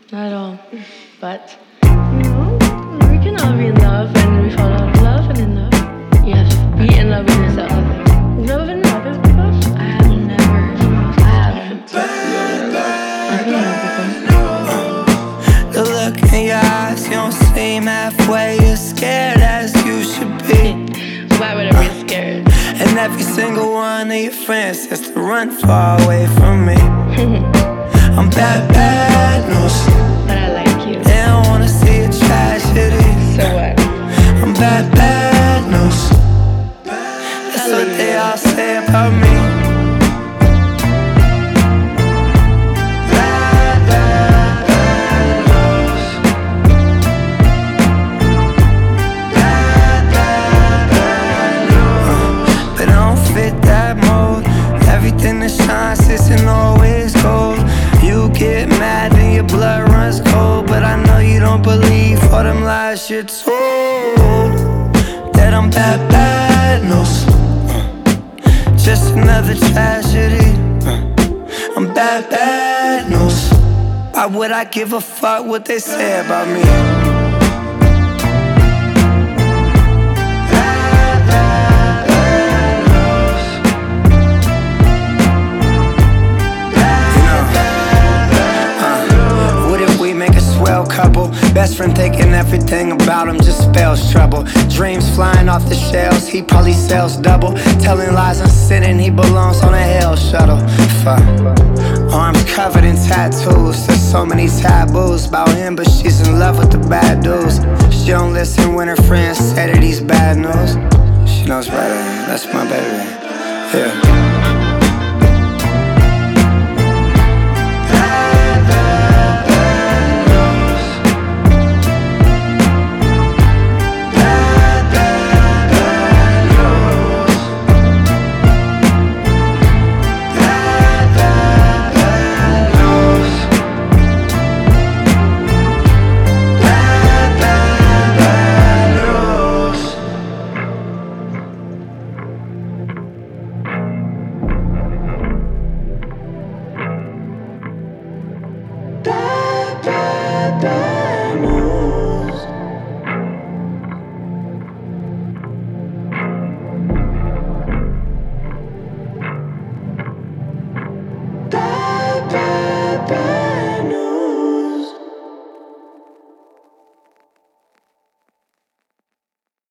Not at all. But, we can all be in love and we fall out of love and in love. You have to be in love with yourself, I think. Love and love is before? I have never. I haven't. I've been in love before. The look in your eyes, you don't seem halfway as scared as you should be. Why would I be scared? And every single one of your friends has to run far away from me. I'm bad news, But I like you. they don't wanna see a tragedy. So what? I'm bad news, that's what they all say about me. But I don't fit that mold. Everything that shines isn't always gold. You get mad and your blood runs cold, but I know you don't believe all them lies you're told. That I'm bad news, just another tragedy. I'm bad news. Why would I give a fuck what they say about me? Couple, best friend thinking everything about him just spells trouble. Dreams flying off the shelves, he probably sells double. Telling lies and sinning, he belongs on a hell shuttle. Fuck. Arms covered in tattoos, there's so many taboos about him, but she's in love with the bad dudes. She don't listen when her friends say that he's bad news. She knows better, that's my baby. Yeah.